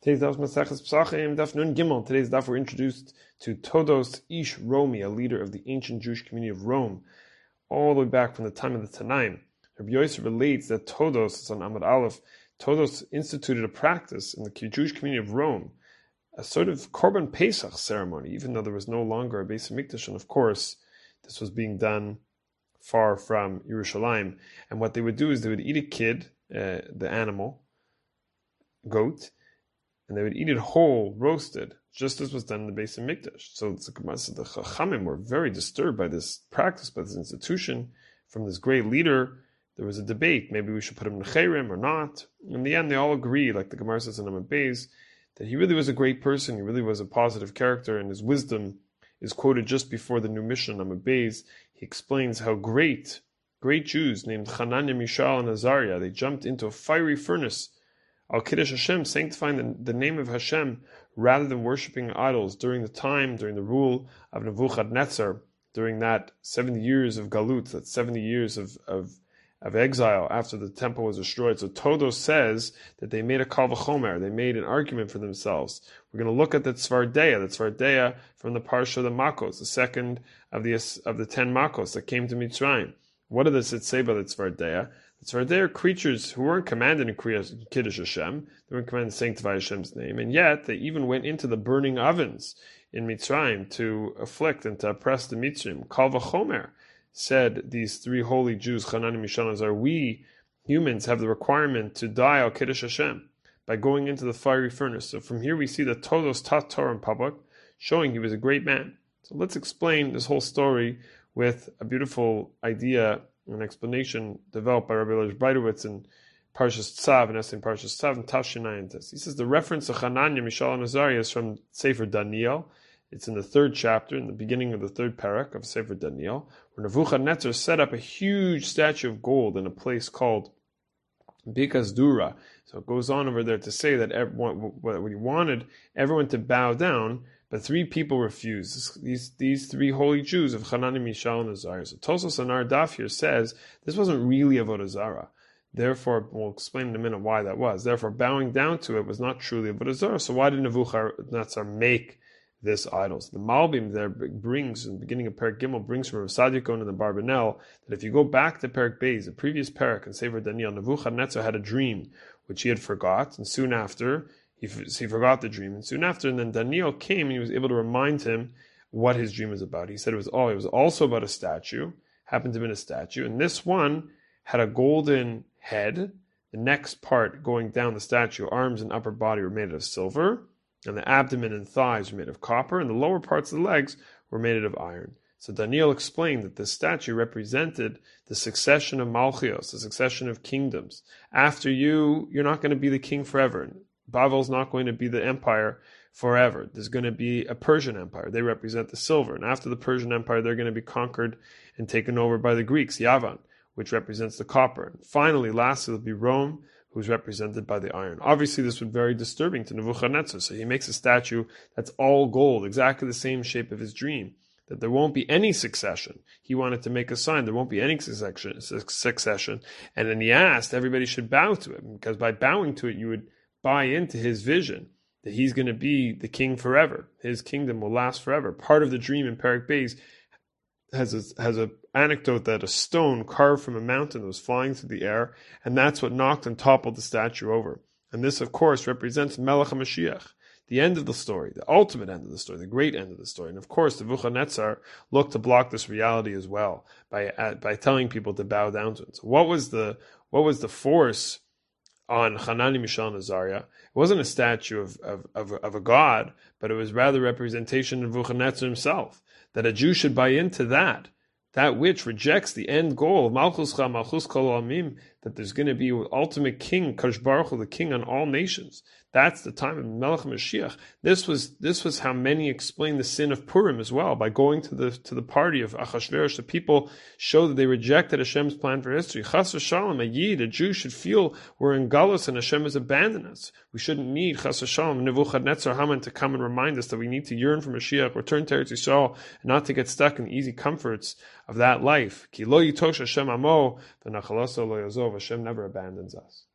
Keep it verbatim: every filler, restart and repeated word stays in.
Today's daf Maseches Pesachim, daf Nun Gimel. Today's daf we're introduced to Todos Ish Romi, a leader of the ancient Jewish community of Rome, all the way back from the time of the Tanaim. Rabbi Yosef relates that Todos, it's on Amud Aleph, Todos instituted a practice in the Jewish community of Rome, a sort of Korban Pesach ceremony, even though there was no longer a Beis Hamikdash, and of course, this was being done far from Yerushalayim. And what they would do is they would eat a kid, uh, the animal, goat, and they would eat it whole, roasted, just as was done in the Beis Hamikdash. So the Chachamim were very disturbed by this practice, by this institution. From this great leader, there was a debate. Maybe we should put him in Necherim or not. In the end, they all agree, like the Gemara says in Amud Beis, that he really was a great person. He really was a positive character, and his wisdom is quoted just before the new mission, Amud Beis. He explains how great, great Jews named Hananiah, Mishael, and Azariah, they jumped into a fiery furnace Al Kiddush Hashem, sanctifying the, the name of Hashem rather than worshipping idols during the time, during the rule of Nebuchadnezzar, during that seventy years of Galut, that seventy years of, of, of exile after the temple was destroyed. So Todos says that they made a Kal V'chomer, they made an argument for themselves. We're going to look at the Tzvardeya, the Tzvardeya from the Parsha of the Makos, the second of the of the ten Makos that came to Mitzrayim. What does it say about the Tzvardeya? The Tzvardeya are creatures who weren't commanded in Kiddush Hashem, they weren't commanded to sanctify Hashem's name, and yet they even went into the burning ovens in Mitzrayim to afflict and to oppress the Mitzrayim. Kal V'chomer, said these three holy Jews, Hananiah, Mishael, and Azariah, we humans have the requirement to die al Kiddush Hashem by going into the fiery furnace. So from here we see that Todos taught Torah in public, showing he was a great man. So let's explain this whole story with a beautiful idea, an explanation developed by Rabbi Eliezer Breitowitz in Parshas Tzav, and essay in Parshas Tzav, and Tafshinai. He says the reference to Hananiah, Mishael, and Azariah is from Sefer Daniel. It's in the third chapter, in the beginning of the third parak of Sefer Daniel, where Nebuchadnezzar set up a huge statue of gold in a place called Bikas Dura. So it goes on over there to say that everyone, what he wanted everyone to bow down, but three people refused. These these three holy Jews of Hananiah, Mishael, and Azariah. So Tosos and our daf here says this wasn't really Avodah Zarah. Therefore, we'll explain in a minute why that was. Therefore, bowing down to it was not truly Avodah Zarah. So why did Nebuchadnezzar make this idols? The Malbim there brings, in the beginning of Perek Gimel, brings from Rav Sadia Gaon and the Barbanel, that if you go back to Perek Beis, the previous Perek in Sefer Daniel, Nebuchadnezzar had a dream which he had forgot, and soon after, he, he forgot the dream, and soon after, and then Daniel came and he was able to remind him what his dream was about. He said it was all, it was also about a statue, happened to be a statue, and this one had a golden head, the next part going down the statue, arms and upper body were made of silver, and the abdomen and thighs were made of copper, and the lower parts of the legs were made of iron. So Daniel explained that this statue represented the succession of Malchios, the succession of kingdoms. After you, you're not going to be the king forever. Bavel's not going to be the empire forever. There's going to be a Persian empire. They represent the silver. And after the Persian empire, they're going to be conquered and taken over by the Greeks, Yavan, which represents the copper. And finally, lastly, it'll be Rome, who's represented by the iron. Obviously, this would be very disturbing to Nebuchadnezzar. So he makes a statue that's all gold, exactly the same shape of his dream, that there won't be any succession. He wanted to make a sign, there won't be any succession. succession. And then he asked everybody should bow to it, because by bowing to it, you would buy into his vision that he's going to be the king forever. His kingdom will last forever. Part of the dream in Perek Beis has a, has a anecdote that a stone carved from a mountain was flying through the air, and that's what knocked and toppled the statue over. And this, of course, represents Melech HaMashiach, the end of the story, the ultimate end of the story, the great end of the story. And of course, Nebuchadnezzar looked to block this reality as well by uh, by telling people to bow down to it. So what was the what was the force on Hananiah, Mishael, and Azariah? It wasn't a statue of, of, of, of a god, but it was rather a representation of Nebuchadnezzar himself, that a Jew should buy into that, that which rejects the end goal of Malchus Cha, Malchus Kol Amim, that there's going to be an ultimate king, Kadosh Baruch Hu, the king on all nations. That's the time of Melech Mashiach. This was this was how many explain the sin of Purim as well, by going to the to the party of Achashverosh. The people show that they rejected Hashem's plan for history. Chas v'shalom, a Yid, a Jew, should feel we're in Galus and Hashem has abandoned us. We shouldn't need Chas v'shalom, Nebuchadnezzar, Haman to come and remind us that we need to yearn for Mashiach, return to Eretz Yisrael, and not to get stuck in the easy comforts of that life. Ki lo yitosh Hashem amo, v'nachalaso lo yazov. Hashem never abandons us.